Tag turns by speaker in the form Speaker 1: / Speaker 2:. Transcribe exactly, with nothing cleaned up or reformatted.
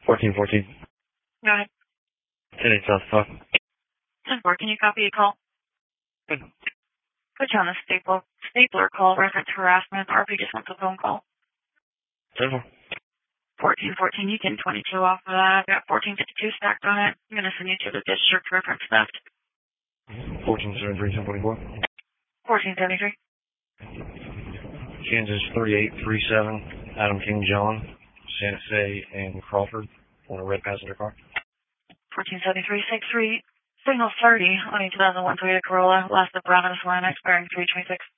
Speaker 1: fourteen fourteen.
Speaker 2: Go ahead.
Speaker 1: ten eight South Fuck.
Speaker 2: ten four, can you copy a call?
Speaker 1: Good.
Speaker 2: Put you on the staple, stapler call, reference harassment, or if you just want a phone call.
Speaker 1: ten four.
Speaker 2: fourteen fourteen, you can twenty-two off of that. I've got fourteen fifty-two stacked on it. I'm going to send you to the district reference theft.
Speaker 1: fourteen seventy-three, ten forty-four.
Speaker 2: fourteen seventy-three.
Speaker 1: Kansas three eight three seven, Adam King John, Santa Fe and Crawford on a red passenger car.
Speaker 2: fourteen seventy-three, six three, signal thirty on a two thousand one Toyota Corolla, last of Browns line, expiring three twenty-six.